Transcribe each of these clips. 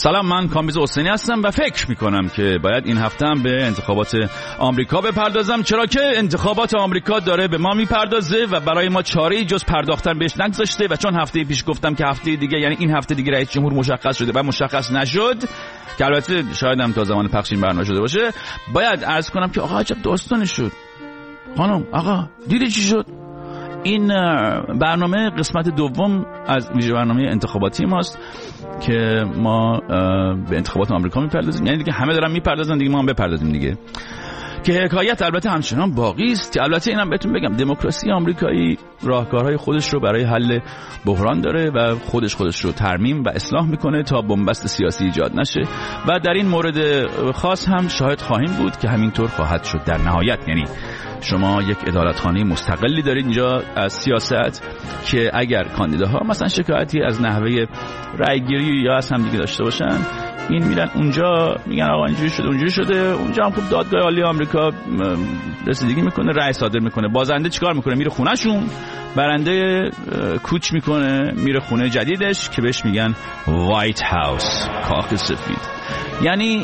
سلام، من کامبیز حسینی هستم و فکر میکنم که باید این هفته هم به انتخابات آمریکا بپردازم، چرا که انتخابات آمریکا داره به ما میپردازه و برای ما چاره‌ای جز پرداختن بهش نگذاشته. و چون هفته پیش گفتم که هفته دیگه، یعنی این هفته دیگه رئیس جمهور مشخص شده و مشخص نشد، که البته شاید هم تا زمان پخش این برنامه شده باشه، باید عرض کنم که آقا عجب داستانی شد. خانم آقا دیدی چی شد؟ این برنامه قسمت دوم از ویژه برنامه انتخاباتی ماست که ما به انتخابات آمریکا میپردازیم. یعنی دیگه همه دارن میپردازن، دیگه ما هم بپردازیم دیگه. که حکایت البته همچنان باقی است. که البته اینم بهتون بگم دموکراسی آمریکایی راهکارهای خودش رو برای حل بحران داره و خودش رو ترمیم و اصلاح میکنه تا بنبست سیاسی ایجاد نشه و در این مورد خاص هم شاهد خواهیم بود که همینطور خواهد شد در نهایت. یعنی شما یک عدالتخانه مستقلی دارید اینجا از سیاست که اگر کاندیداها مثلا شکایتی از نحوه رأیگیری یا از هم دیگه داشته باشن، این میرن اونجا میگن آقا اینجوری شده اونجوری شده، اونجا هم خوب دادگاه عالی آمریکا رسیدگی میکنه، رأی صادر میکنه. بازنده چیکار میکنه؟ میره خونهشون، برنده کوچ میکنه میره خونه جدیدش که بهش میگن وایت هاوس، کاخ سفید. یعنی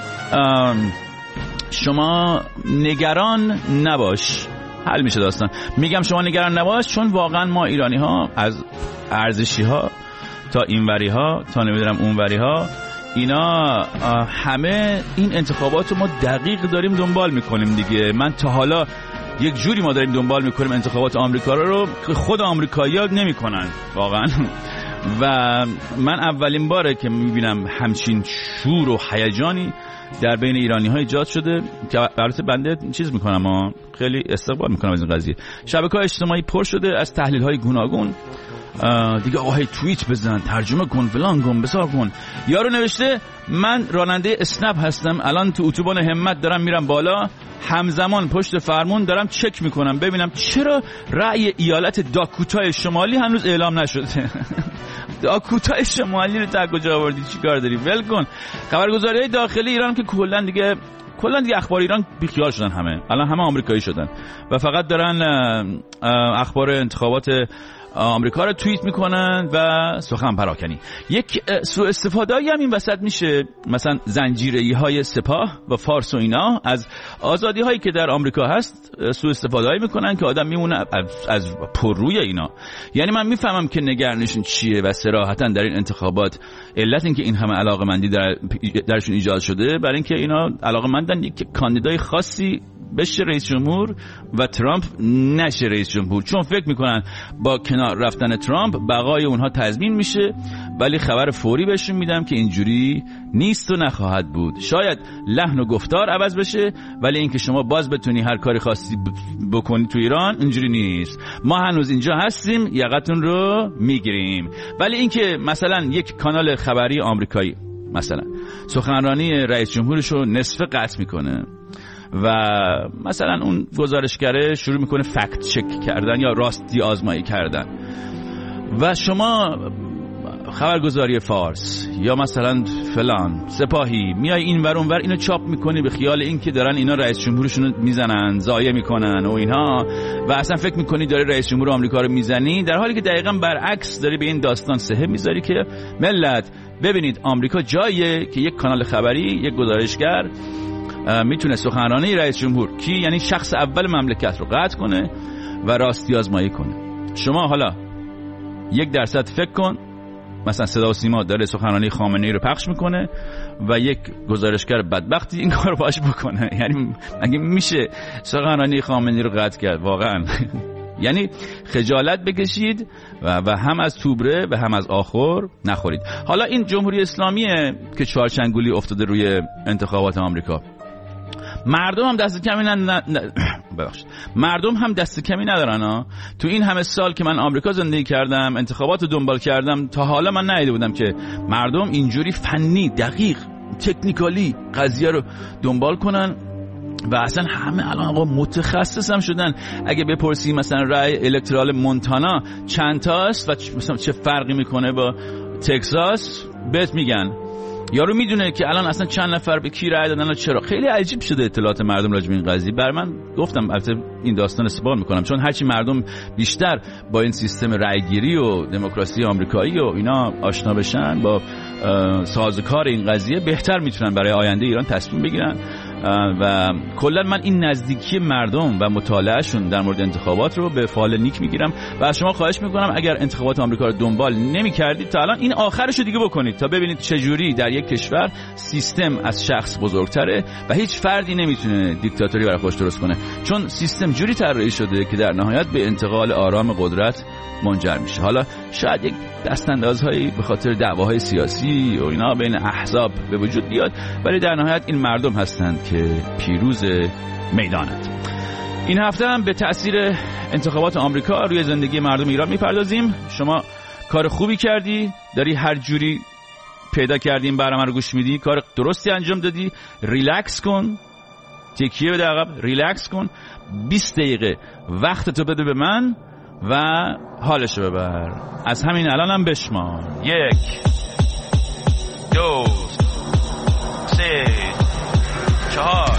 شما نگران نباش، حل میشه داستان. میگم شما نگران نباش چون واقعا ما ایرانی ها از ارزشی ها تا اینوری ها تا نمیدونم اونوری ها، اینا همه این انتخابات رو ما دقیق داریم دنبال میکنیم دیگه. من تا حالا یک جوری ما داریم دنبال میکنیم انتخابات آمریکا رو که خود آمریکایی‌ها نمیکنن واقعا. و من اولین باره که میبینم همچین شور و هیجانی در بین ایرانی‌ها ایجاد شده که البته بنده چیز میکنم، خیلی استقبال میکنم از این قضیه. شبکه‌های اجتماعی پر شده از تحلیل‌های گوناگون دیگه. آقا توییت بزن، ترجمه کن، فلان کن، بسار کن. یارو نوشته من راننده اسنپ هستم، الان تو اتوبان همت دارم میرم بالا، همزمان پشت فرمون دارم چک میکنم ببینم چرا رأی ایالت داکوتای شمالی هنوز اعلام نشده. داکوتای شمالی رو تا کجا آوردی؟ چیکار داری؟ ول کن. خبرگزاری‌های داخلی ایران که کلا دیگه اخبار ایران بیخیال شدن، الان همه آمریکایی شدن و فقط دارن اخبار انتخابات آمریکا رو توییت میکنن و سخن پراکنی. یک سوء استفاده‌ای هم این وسط میشه، مثلا زنجیره‌ای های سپاه و فارس و اینا از آزادی هایی که در آمریکا هست سوء استفاده‌ای میکنن که آدم میمونه از پرروی اینا. یعنی من میفهمم که نگرانشون چیه و صراحتا در این انتخابات علت این که این همه علاقه‌مندی درشون ایجاد شده برای اینکه اینا علاقه‌مندن یک کاندیدای خاصی بشه رئیس جمهور و ترامپ نشه رئیس جمهور، چون فکر میکنن با کنار رفتن ترامپ بقای اونها تضمین میشه. ولی خبر فوری بهشون میدم که اینجوری نیست و نخواهد بود. شاید لحن و گفتار عوض بشه ولی اینکه شما باز بتونی هر کاری خاصی بکنی تو ایران اینجوری نیست. ما هنوز اینجا هستیم، یقتون رو میگیریم. ولی اینکه مثلا یک کانال خبری آمریکایی مثلا سخنرانی رئیس جمهورش رو نصف قطع میکنه و مثلا اون گزارشگره شروع میکنه فکت چک کردن یا راستی آزمایی کردن و شما خبرگزاری فارس یا مثلا فلان سپاهی میای این ور اون ور اینو چاپ میکنی به خیال این که دارن اینا رئیس جمهورشون میزنن، ضایع میکنن و اینها، و اصلا فکر میکنی داری رئیس جمهور آمریکا رو میزنی، در حالی که دقیقاً برعکس داری به این داستان سهه میذاری که ملت ببینید آمریکا جاییه که یک کانال خبری، یک گزارشگر میتونه سخنرانی رئیس جمهور کی یعنی شخص اول مملکت رو قطع کنه و راستی آزمایی کنه. شما حالا 1% فکر کن مثلا صدا و سیما داره سخنرانی خامنه‌ای رو پخش میکنه و یک گزارشگر بدبختی این کار باش بکنه. یعنی اگه میشه سخنرانی خامنه‌ای رو قطع کرد واقعا؟ یعنی خجالت بکشید و هم از توبره و هم از آخر نخورید. حالا این جمهوری اسلامیه که چهارچنگولی افتاده روی انتخابات آمریکا. مردم هم دست کمی مردم هم دست کمی ندارن ها. تو این همه سال که من آمریکا زندگی کردم، انتخابات رو دنبال کردم، تا حالا من ندیده بودم که مردم اینجوری فنی دقیق تکنیکالی قضیه رو دنبال کنن و اصلا همه الان آقا متخصص هم شدن. اگه بپرسی مثلا رای الکترال مونتانا چند تاست و مثلا چه فرقی میکنه با تگزاس بهت میگن. یارو میدونه که الان اصلا چند نفر به کی رای دادن و چرا. خیلی عجیب شده اطلاعات مردم راجع به این قضیه. بر من گفتم البته این داستان استقبال میکنم، چون هرچی مردم بیشتر با این سیستم رای گیری و دموکراسی آمریکایی و اینا آشنا بشن، با سازوکار این قضیه بهتر میتونن برای آینده ایران تصمیم بگیرن. و کلا من این نزدیکی مردم و مطالعهشون در مورد انتخابات رو به فال نیک میگیرم و از شما خواهش میکنم اگر انتخابات آمریکا رو دنبال نمی‌کردید تا الان این آخرش رو دیگه بکنید تا ببینید چجوری در یک کشور سیستم از شخص بزرگتره و هیچ فردی نمیتونه دیکتاتوری برای خودش درست کنه، چون سیستم جوری طراحی شده که در نهایت به انتقال آرام قدرت منجر میشه. حالا شاید یک دستاندازهایی به خاطر دعواهای سیاسی و اینا بین احزاب به وجود بیاد، ولی در نهایت این مردم هستند که پیروز میدانند. این هفته هم به تأثیر انتخابات آمریکا روی زندگی مردم ایران میپردازیم. شما کار خوبی کردی، داری هر جوری پیدا کردیم برنامه رو گوش میدی، کار درستی انجام دادی. ریلکس کن، تکیه بده عقب، ریلکس کن، 20 دقیقه وقت تو بده به من و حالشو ببر. از همین الان هم بشمار: 1 2 3 4.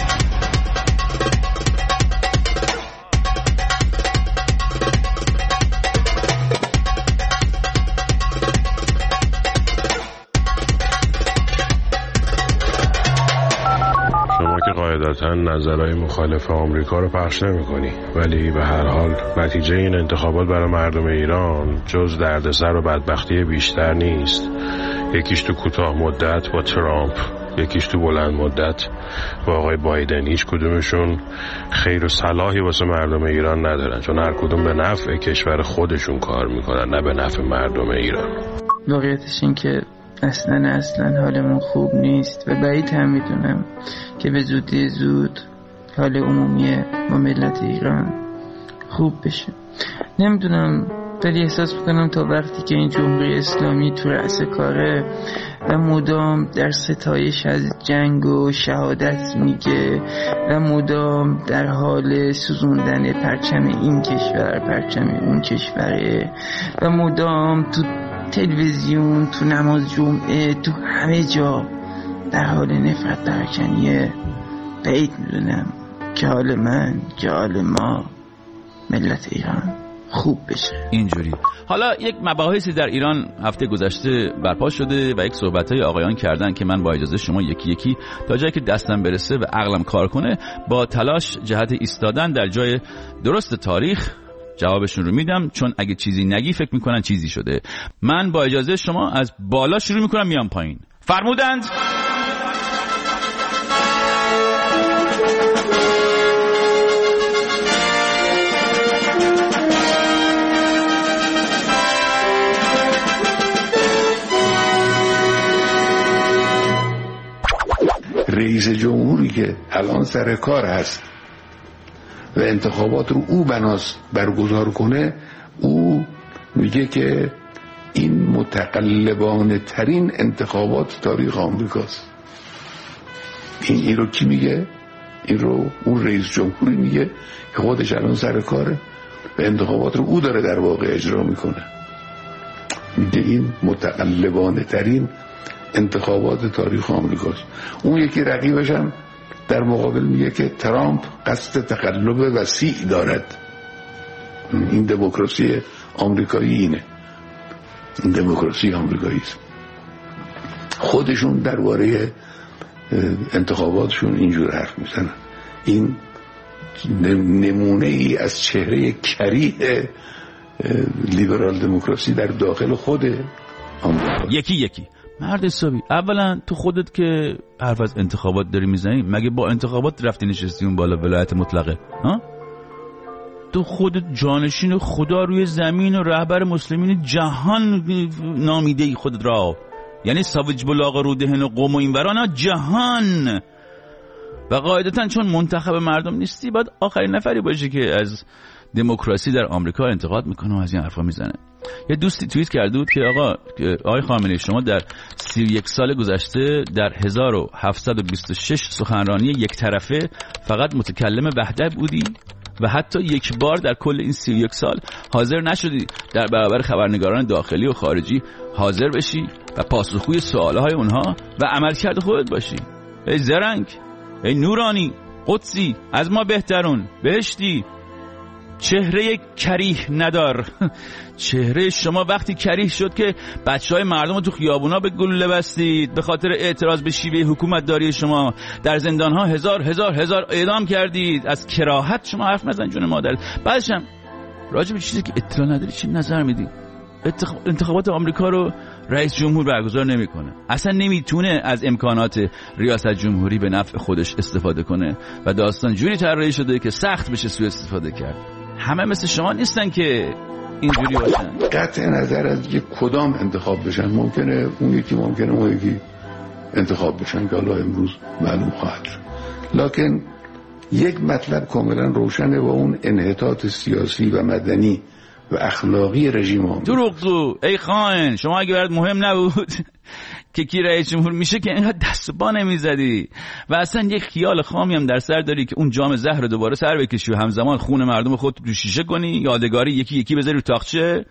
قاعدتاً نظرهای مخالف آمریکا رو پخش نمی‌کنی، ولی به هر حال نتیجه این انتخابات برای مردم ایران جز دردسر و بدبختی بیشتر نیست. یکیش تو کوتاه مدت با ترامپ، یکیش تو بلند مدت با آقای بایدن. هیچ کدومشون خیر و صلاحی واسه مردم ایران ندارن، چون هر کدوم به نفع کشور خودشون کار میکنن، نه به نفع مردم ایران. واقعیتش این که اصلا حالمون خوب نیست و بعید هم میدونم که به زودی زود حال عمومی با ملت ایران خوب بشه. نمیدونم، ولی احساس میکنم تا وقتی که این جمهوری اسلامی تو رأس کاره و مدام در ستایش از جنگ و شهادت میگه و مدام در حال سوزوندن پرچم این کشور، پرچم اون کشوره و مدام تو تلویزیون، تو نماز جمعه، تو همه جا در حال نفرت پراکنیه، بعید میدونم که حال من، که حال ما ملت ایران خوب بشه. اینجوری حالا یک مباحثی در ایران هفته گذشته برپا شده و یک صحبت‌های آقایان کردن که من با اجازه شما یکی یکی تا جایی که دستم برسه و عقلم کار کنه با تلاش جهت ایستادن در جای درست تاریخ جوابشون رو میدم، چون اگه چیزی نگی فکر میکنن چیزی شده. من با اجازه شما از بالا شروع میکنم میام پایین. فرمودند رئیس جمهوری که الان سر کار هست و انتخابات رو او بناس برگزار کنه، او میگه که این متقلبانه ترین انتخابات تاریخ آمریکاست. این رو کی میگه؟ این رو اون رئیس جمهوری میگه که خودش الان سر کاره و انتخابات رو او داره در واقع اجرا میکنه. میگه این متقلبانه ترین انتخابات تاریخ آمریکاست. اون یکی رقیبش هم در مقابل میگه که ترامپ قصد تقلب وسیع دارد. این دموکراسی آمریکایی اینه، این دموکراسی آمریکایی است. خودشون درباره انتخاباتشون اینجور حرف میزنن. این نمونه ای از چهره کریه لیبرال دموکراسی در داخل خود آمریکا. یکی مرد حسابی، اولا تو خودت که حرف از انتخابات داری میزنی، مگه با انتخابات رفتی نشستی اون بالا ولایت مطلقه؟ ها؟ تو خودت جانشین خدا روی زمین و رهبر مسلمین جهان نامیده ای خودت را، یعنی ساوج بلاغ رو دهن و قوم و این وران جهان. و قاعدتا چون منتخب مردم نیستی باید آخرین نفری باشی که از دموکراسی در آمریکا انتقاد میکنه و از این حرفا میزنه. یه دوستی توییت کرده بود که آقای خامنه‌ای شما در 31 سال گذشته در 1726 سخنرانی یک طرفه فقط متکلم وحده بودی و حتی یک بار در کل این 31 سال حاضر نشدی در برابر خبرنگاران داخلی و خارجی حاضر بشی و پاسخگوی سوالهای اونها و عملکرد خودت باشی. ای زرنگ، ای نورانی، قدسی، از ما بهترون، بهشتی، چهره کریه ندار. چهره شما وقتی کریه شد که بچهای مردم رو تو خیابونا به گلوله بستید، به خاطر اعتراض به شیوه حکومتداری شما در زندانها هزار اعدام کردید. از کراهت شما حرف نزن جون مادر. بعدش هم راجع به چیزی که اطلاع نداری چی نظر میدی؟ انتخابات آمریکا رو رئیس جمهور برگزار نمیکنه، اصلا نمیتونه از امکانات ریاست جمهوری به نفع خودش استفاده کنه و داستان جوری طراحی شده که سخت بشه سوء استفاده کرد. همه مثل شما نیستن که اینجوری باشن. قطع نظر از که کدام انتخاب بشن، ممکنه اون یکی ممکنه اون یکی انتخاب بشن که حالا امروز معلوم خواهد شد. لکن یک مطلب کاملا روشنه و اون انحطاط سیاسی و مدنی و اخلاقی رژیم آمریکا. دروغگو، ای خائن، شما اگه برات مهم نبود که کی رئیس جمهور میشه که اینقدر دست و پا نمیزدی و اصلا یک خیال خامی هم در سر داری که اون جام زهر رو دوباره سر بکشی و همزمان خون مردم خود رو شیشه کنی، یادگاری یکی یکی بذاری رو تاقچه،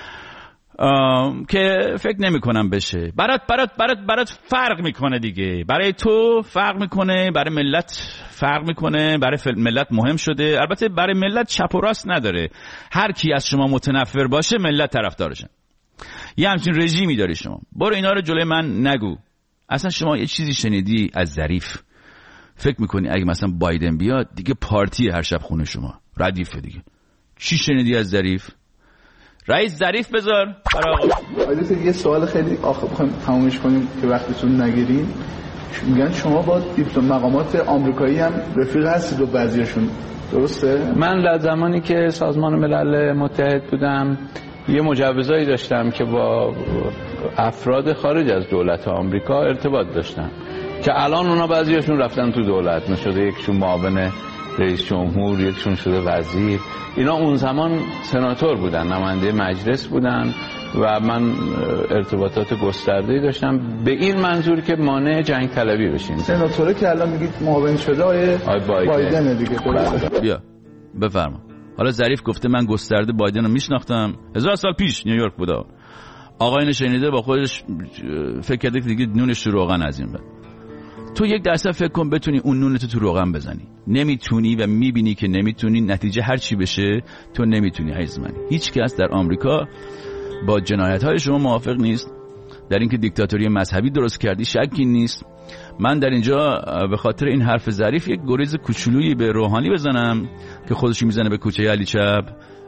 که فکر نمی کنم بشه. برات فرق میکنه دیگه، برای تو فرق میکنه، برای ملت فرق میکنه، برای ملت مهم شده. البته برای ملت چپ و راست نداره، هر کی از شما متنفر باشه ملت طرفدارشه. یه همچین رژیمی داری شما. برو اینا رو جلوی من نگو. اصلا شما یه چیزی شنیدی از ظریف؟ فکر میکنی اگه مثلا بایدن بیاد دیگه پارتی هر شب خونه شما ردیفه دیگه؟ چی شنیدی از ظریف؟ رئیس ظریف بذار برای آقا. یه سوال خیلی بخوایم تمومش کنیم که وقتتون نگیریم. میگن شما با مقامات آمریکایی هم رفیق هستید و بعضیشون، درسته؟ من در زمانی که سازمان ملل متحد بودم یه مجوزایی داشتم که با افراد خارج از دولت آمریکا ارتباط داشتم که الان اونا بعضیشون رفتن تو دولت، نشده یکشون معاون رئیس جمهور، یکشون شده وزیر. اینا اون زمان سناتور بودن، نماینده مجلس بودن و من ارتباطات گسترده‌ای داشتم به این منظور که مانع جنگ طلبی بشیم. سناتوره که الان میگید معاون شده آقای بایدن دیگه. بیا بفرما. حالا ظریف گفته من گسترده بایدن رو میشناختم 1000 سال پیش نیویورک بودا. آقای شنیده با خودش فکر کرده دیگه نونش تو روغن از این بعد. تو 1% فکر کن بتونی اون نونتو تو روغن بزنی. نمیتونی و میبینی که نمیتونی، نتیجه هر چی بشه تو نمیتونی. عزیز من، هیچ کس در آمریکا با جنایت‌های شما موافق نیست. در اینکه دیکتاتوری مذهبی درست کردی شکی نیست. من در اینجا به خاطر این حرف ظریف یک گریز کوچولویی به روحانی بزنم که خودش میزنه به کوچه علی چپ.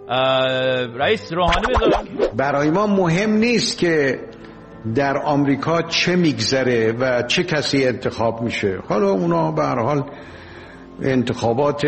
رئیس روحانی بذارم. برای ما مهم نیست که در آمریکا چه میگذره و چه کسی انتخاب میشه. حالا اونا به هر حال انتخابات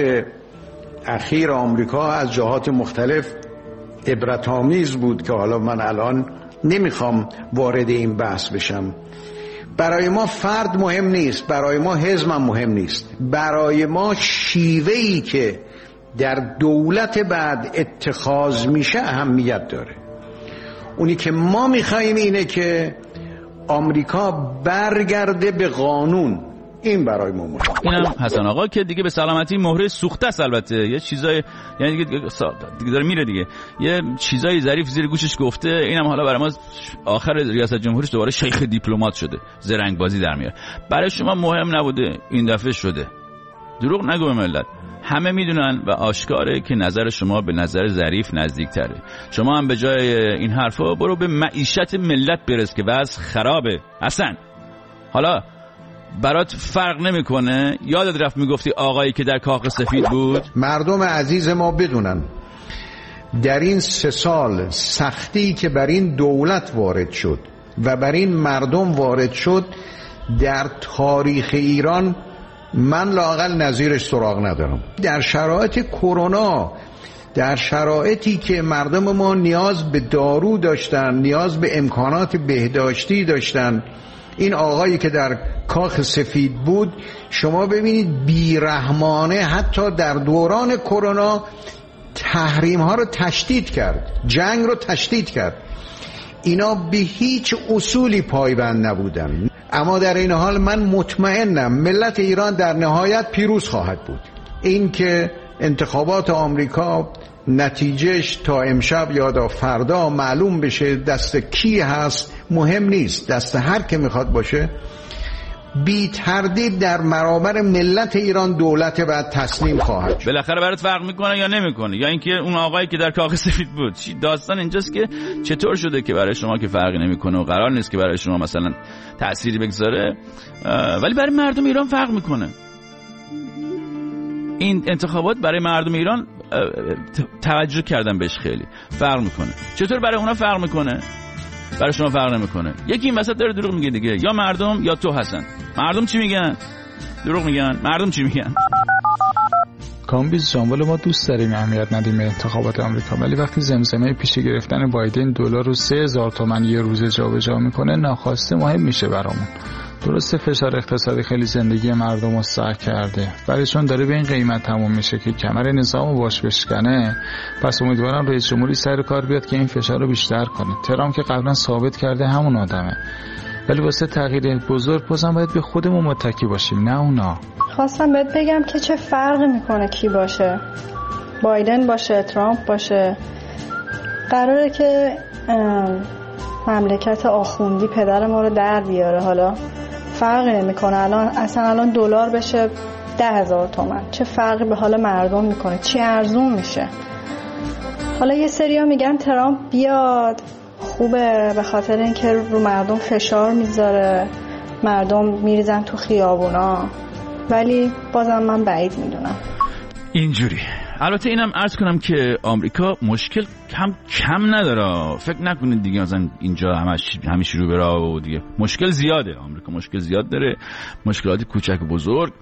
اخیر آمریکا از جهات مختلف عبرت‌آمیز بود که حالا من الان نمیخوام وارد این بحث بشم. برای ما فرد مهم نیست، برای ما حزب مهم نیست، برای ما شیوهی که در دولت بعد اتخاذ میشه اهمیت داره. اونی که ما میخواییم اینه که آمریکا برگرده به قانون. این برای ما مهمه. اینم حسن آقا که دیگه به سلامتی مهره سوخته است. البته یه چیزای یعنی دیگه داره میره دیگه، یه چیزای ظریف زیر گوشش گفته. اینم حالا برای ما آخر ریاست جمهوریش دوباره شیخ دیپلمات شده، زرنگ بازی در میاره. برای شما مهم نبوده، این دفعه شده. دروغ نگو به ملت. همه میدونن و آشکاره که نظر شما به نظر ظریف نزدیکتره. شما هم به جای این حرفا برو به معیشت ملت برس که وضع خرابه. حسن حالا برات فرق نمیکنه؟ یادت رفت میگفتی آقایی که در کاخ سفید بود؟ مردم عزیز ما بدونن در این 3 سال سختی که بر این دولت وارد شد و بر این مردم وارد شد در تاریخ ایران من لااقل نظیرش سراغ ندارم. در شرایط کرونا، در شرایطی که مردم ما نیاز به دارو داشتن، نیاز به امکانات بهداشتی داشتن، این آقایی که در کاخ سفید بود شما ببینید بیرحمانه حتی در دوران کرونا تحریم ها رو تشدید کرد، جنگ رو تشدید کرد. اینا به هیچ اصولی پایبند نبودن. اما در این حال من مطمئنم ملت ایران در نهایت پیروز خواهد بود. این که انتخابات آمریکا نتیجهش تا امشب یا تا فردا معلوم بشه دست کی هست مهم نیست، دست هر که میخواد باشه. بی تردید در برابر ملت ایران دولت بعد تسلیم خواهد شد. بالاخره برات فرق میکنه یا نمیکنه؟ یا اینکه اون آقایی که در کاخ سفید بود؟ داستان اینجاست که چطور شده که برای شما که فرقی نمیکنه و قرار نیست که برای شما مثلا تأثیری بگذاره، ولی برای مردم ایران فرق میکنه. این انتخابات برای مردم ایران توجه کردن بهش خیلی فرق میکنه. چطور برای اونا فرق میکنه؟ برای شما فرق نمیکنه. یکی این وسط داره دروغ میگه دیگه، یا مردم یا تو حسن. مردم چی میگن؟ دروغ میگن. مردم چی میگن؟ کامبیز جان، ما دوست داریم اهمیت ندیم به انتخابات آمریکا، ولی وقتی زمزمه پیش گرفتن بایدن دلار رو 3000 تومان یه روز جابجا میکنه، ناخواسته مهم میشه برامون. درسته فشار اقتصادی خیلی زندگی مردم رو سخت کرده، ولی چون داره به این قیمت تموم میشه که کمر نظام رو باش بشکنه، پس امیدوارم رئیس جمهوری سر کار بیاد که این فشار رو بیشتر کنه. ترامپ که قبلا ثابت کرده همون آدمه، ولی واسه تغییر بزرگ بازم باید به خودمون متکی باشیم، نه اونا. خواستم بهت بگم که چه فرقی میکنه کی باشه، بایدن باشه، ترامپ باشه. قراره که مملکت آخوندی پدر ما رو در بیاره. حالا فرقی نمیکنه الان دلار بشه 10,000 تومان، چه فرقی به حال مردم میکنه؟ چی ارزون میشه؟ حالا یه سریا میگن ترامپ بیاد خوبه به خاطر اینکه رو مردم فشار میذاره، مردم میریزن تو خیابونا، ولی بازم من بعید میدونم اینجوری. البته اینم عرض کنم که آمریکا مشکل کم نداره. فکر نکنید دیگه مثلا اینجا همش رو برا و دیگه مشکل زیاده. آمریکا مشکل زیاد داره، مشکلات کوچک و بزرگ،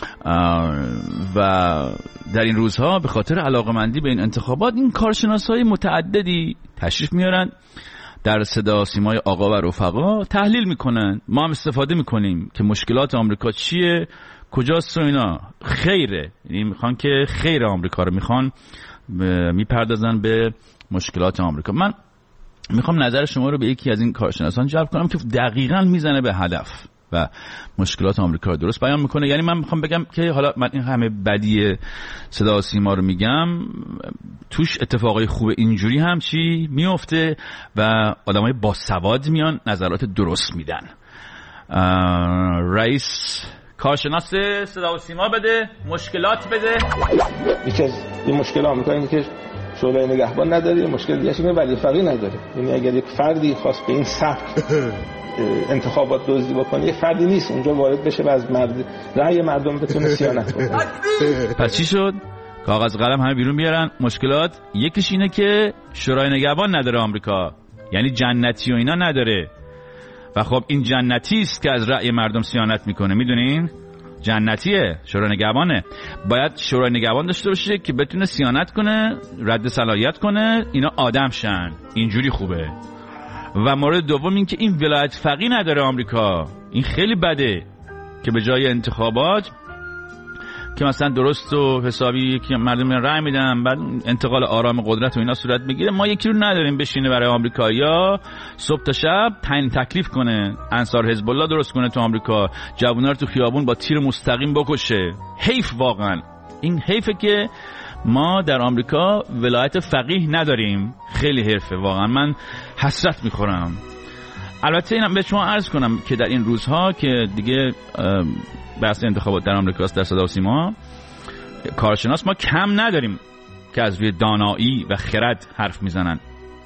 و در این روزها به خاطر علاقمندی به این انتخابات این کارشناسای متعددی تشریف میارن در صدا سیمای آقا و رفقا تحلیل میکنن. ما هم استفاده میکنیم که مشکلات آمریکا چیه، کجاست و اینا. خیره، یعنی میخوان که خیر آمریکا رو میخوان میپردازن به مشکلات آمریکا. من میخوام نظر شما رو به یکی از این کارشناسان جلب کنم که دقیقاً میزنه به هدف و مشکلات آمریکا رو درست بیان میکنه. یعنی من میخوام بگم که حالا من این همه بدی صدا و سیما رو میگم، توش اتفاقای خوب اینجوری هم چی میفته و آدمای باسواد میان نظرات درست میدن. رئیس کارشناس صدا و سیما بده، مشکلات بده. یکی از این مشکل آمریکا اینه که شورای نگهبان نداره، مشکل دیگه اینه ولی فقیه نداره. یعنی اگر یک فردی خواست به این سبک انتخابات دزدی بکنه، یک فردی نیست اونجا وارد بشه و از رأی مردم بتونه صیانت کنه. پس چی شد؟ کاغذ قلم همه بیرون بیارن. مشکلات یکیش اینه که شورای نگهبان نداره آمریکا، یعنی جنتی و اینا نداره. و خب این جنتی است که از رأی مردم صیانت میکنه. میدونین؟ جنتیه، شورای نگهبانه. باید شورای نگهبان داشته باشه که بتونه صیانت کنه، رد صلاحیت کنه، اینا آدم شن. اینجوری خوبه. و مورد دوم این که این ولایت فقیه نداره آمریکا. این خیلی بده که به جای انتخابات که مثلا درست و حسابی که مردم رأی میدن، بعد انتقال آرام قدرت و اینا صورت بگیره، ما یکی رو نداریم بشینه برای آمریکایی‌ها صبح تا شب تعیین تکلیف کنه، انصار حزب الله درست کنه تو آمریکا، جوونا رو تو خیابون با تیر مستقیم بکشه. حیف، واقعا این حیفه که ما در آمریکا ولایت فقیه نداریم. خیلی حرفه، واقعا من حسرت میخورم. البته اینم به شما عرض کنم که در این روزها که دیگه بحث انتخابات در آمریکا است، در صدا و سیما کارشناس ما کم نداریم که از روی دانایی و خرد حرف میزنن.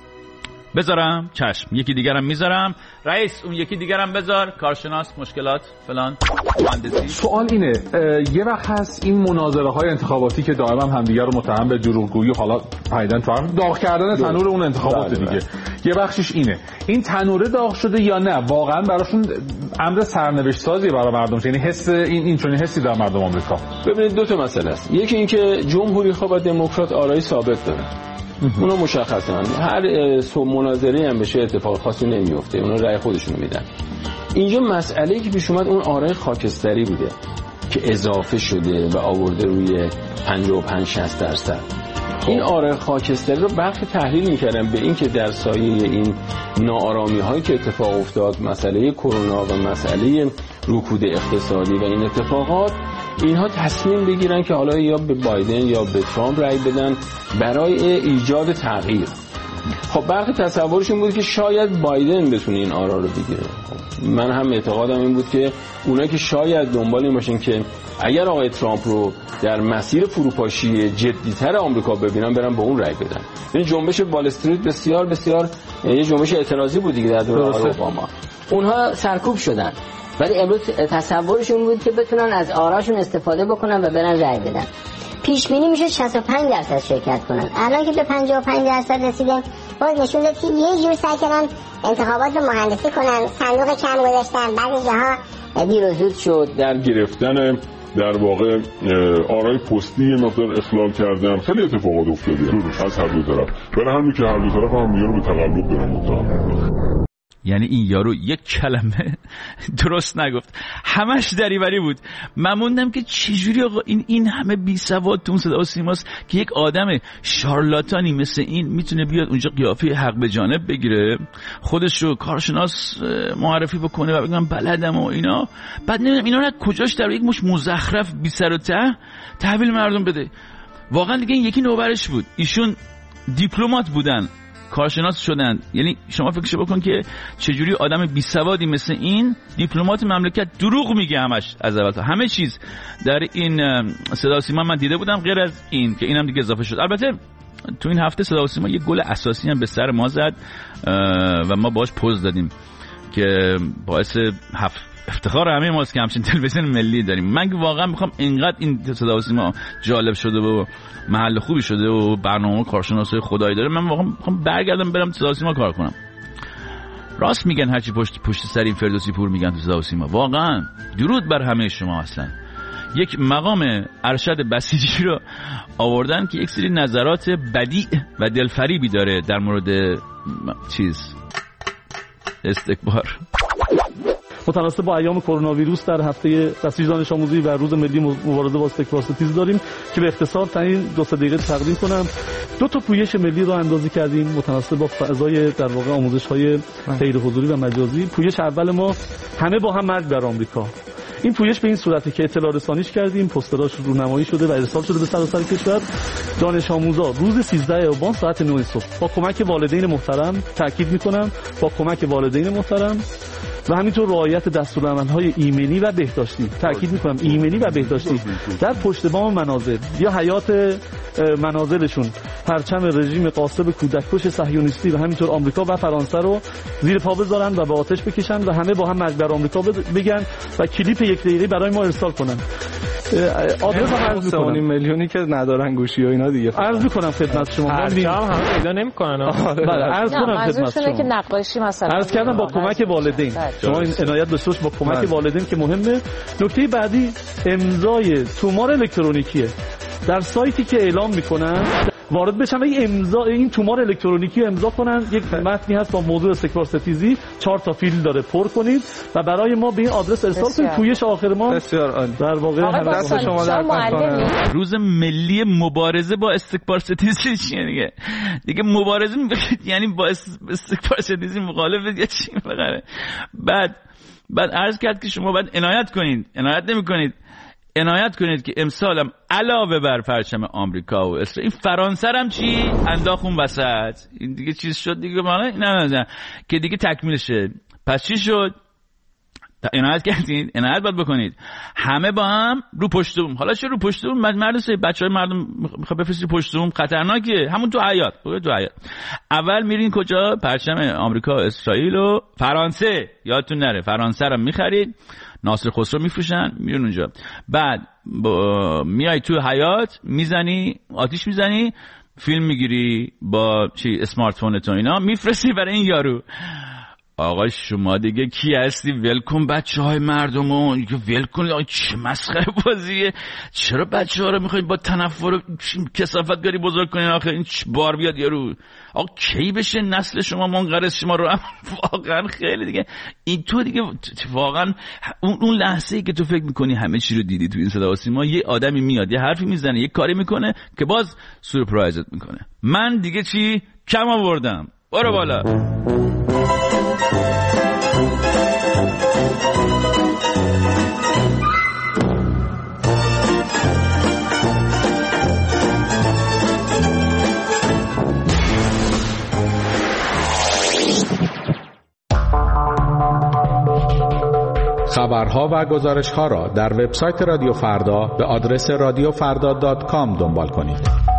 بذارم چشم، یکی دیگرم میذارم. رئیس اون یکی دیگرم بذار، کارشناس، مشکلات فلان، مهندسی. سوال اینه، یه وقت هست این مناظره های انتخاباتی که دائما همدیگه رو متهم به دروغگویی و حالا پیدن داغ کردن تنور اون انتخابات دیگه، یه بخشش اینه، این تنوره داغ شده یا نه واقعا براشون امر سرنوشت سازی برای مردم، یعنی حس این چنین حسی در مردم آمریکا؟ ببینید دو تا مسئله است. یکی اینکه جمهوری خواه و دموکرات آرای ثابت دارن، اونا مشخصه، هر مناظره هم بشه اتفاق خاصی نمیفته، اونا رأی خودشونو میدن. اینجا مسئله‌ای که پیش اومد اون آرای خاکستری بوده که اضافه شده و آورده روی 55-60%. این آرای خاکستری رو برخی تحلیل میکردن به این که در سایه این ناآرامی هایی که اتفاق افتاد، مسئله کرونا و مسئله رکود اقتصادی و این اتفاقات، اینها تصمیم بگیرن که حالا یا به بایدن یا به ترامپ رای بدن برای ایجاد تغییر. خب برخی تصورشون بود که شاید بایدن بتونه این آرا رو بگیره. من هم اعتقادم این بود که اونا که شاید دنبال این باشن که اگر آقای ترامپ رو در مسیر فروپاشی جدی‌تر آمریکا ببینن برن با اون رای بدن. این جنبش وال استریت بسیار بسیار یه جنبش اعتراضی بود دیگه در دوره آقای اوباما. اونها سرکوب شدن ولی امروز تصورشون بود که بتونن از آراشون استفاده بکنن و برن رای بدن. پیش بینی میشه 65% شرکت کنن. الان که به 55% رسیدیم باز نشون داد که یه جور سعی کردن انتخابات رو مهندسی کنن، صندوق کم گذاشتن، بعضی جاها دیر و زود شد. در گرفتن در واقع آرای پستی مقدار اخلال کردن، خیلی اتفاقات افتاده از هر دو طرف. برای همین که هر دو طرف هم دیگه رو به تقلب برن. یعنی این یارو یک کلمه درست نگفت، همش دریوری بود. من موندم که چجوری آقا این همه بی سواد تو اون صدا و سیماست که یک آدم شارلاتانی مثل این میتونه بیاد اونجا قیافه حق به جانب بگیره، خودش رو کارشناس معرفی بکنه و بگم بلدم و اینا، بعد نمیدونم اینا رو کجاش در یک مش مزخرف بی سر و ته تحویل مردم بده. واقعا دیگه این یکی نوبرش بود. ایشون دیپلمات بودن، کارشناس شدن. یعنی شما فکرش بکن که چجوری آدم بی سوادی مثل این دیپلمات مملکت دروغ میگه همش از اول تا همه چیز در این صدا و سیما من دیده بودم، غیر از این که اینم دیگه اضافه شد. البته تو این هفته صدا و سیما یه گل اساسی هم به سر ما زد و ما باش پوز دادیم که باعث افتخار همه ماست که همچین تلویزیون ملی داریم. من که واقعا میخوام اینقدر این صدا و سیما جالب شده و محل خوبی شده و برنامه کارشناسای خدایی داره، من واقعا میخوام برگردم برم صدا و سیما کار کنم. راست میگن هرچی پشت سر این فردوسی پور میگن تو صدا و سیما. واقعا درود بر همه شما. اصلا یک مقام ارشد بسیجی رو آوردن که یک سری نظرات بدیع و دلفریبی داره در مورد استکبار. متناسب با ایام کرونا ویروس در هفته بسیج دانش آموزی و روز ملی مبارزه با استکبار ستیزی داریم که به اختصار تا این 2 دقیقه تقدیم کنم. 2 پویش ملی رو اندازی کردیم متناسب با فضای در واقع آموزش‌های غیر حضوری و مجازی. پویش اول ما همه با هم مرگ بر آمریکا. این پویش به این صورته که اطلاع رسانیش کردیم، پوستراش رونمایی شده و ارسال شده به سراسر کشور. دانش آموزا روز 13 آبان ساعت 9 صبح با کمک والدین محترم، تاکید می‌کنم با کمک والدین محترم و همینطور رعایت دستورالعمل‌های ایمنی و بهداشتی، تاکید می‌کنم ایمنی و بهداشتی، در پشت بام منازل یا حیات منازلشون پرچم رژیم غاصب کودککش صهیونیستی و همینطور آمریکا و فرانسه رو زیر پا بذارن و به آتش بکشن و همه با هم مرگ بر آمریکا بگن و کلیپ 1 دقیقه‌ای برای ما ارسال کنن. آدرس هم عرض می‌کنم. 3 میلیونی که ندارن گوشی و اینا دیگه عرض می‌کنم خدمت شما. هم پیدا نمی‌کنن. بله عرض کنم خدمت شما که نقاشی مثلا عرض کردم با کمک والدین. شما این عنایت داشته باشید با کمک والدین که مهمه. نکته بعدی امضای تومار الکترونیکیه. در سایتی که اعلام میکنن وارد بشن این امضا این تومار الکترونیکی رو امضا کنن. یک متنی هست با موضوع استکبار ستیزی، 4 تا فیل داره، پر کنید و برای ما به این آدرس ارسال کنید. پویش آخر ما بسیار عالی. در واقع دست شما در کنه. روز ملی مبارزه با استکبار ستیزی چیه دیگه مبارزه میگید، یعنی با استکبار ستیزی مخالفه یا چی بغیره. بعد عرض کرد که شما باید عنایت کنید، عنایت نمی‌کنید. عنایت کنید که امسالم علاوه بر پرچم آمریکا و اسرائیل فرانسه هم چی انداخت اون وسط. این دیگه چیز شد دیگه، نه که دیگه تکمیل شه. پس چی شد؟ عنایت کردید، عنایت باید بکنید همه با هم رو پشت بوم. حالا چه رو پشت بوم؟ مردم بچهای مردم میخواد بفرستی پشت بوم، خطرناکه. همون تو حیاط اول میرین کجا؟ پرچم آمریکا و اسرائیل و فرانسه، یادتون نره فرانسه رو میخرید، ناصر خسرو میفروشن، میرون اونجا. بعد میای تو حیاط میزنی، آتیش میزنی، فیلم میگیری با اسمارت فون تو اینا، میفرستی برای این یارو. آقا شما دیگه کی هستی؟ ولکن بچهای مردمو، ولکن. چه مسخره بازیه؟ چرا بچه‌ها رو میخواید با تنفر و کثافتگری بزرگ کنین؟ آخه این بار بیاد یارو. آقا کی بشه نسل شما منقرض شما رو؟ واقعا خیلی دیگه این تو دیگه واقعا اون لحظه‌ای که تو فکر میکنی همه چی رو دیدی تو این صدا و سیما، یه آدمی میاد یه حرفی میزنه یه کاری میکنه که باز سورپرایزت میکنه. من دیگه چی کم آوردم؟ برو بالا. خبرها و گزارش‌ها را در وبسایت رادیو فردا به آدرس radiofrda.com دنبال کنید.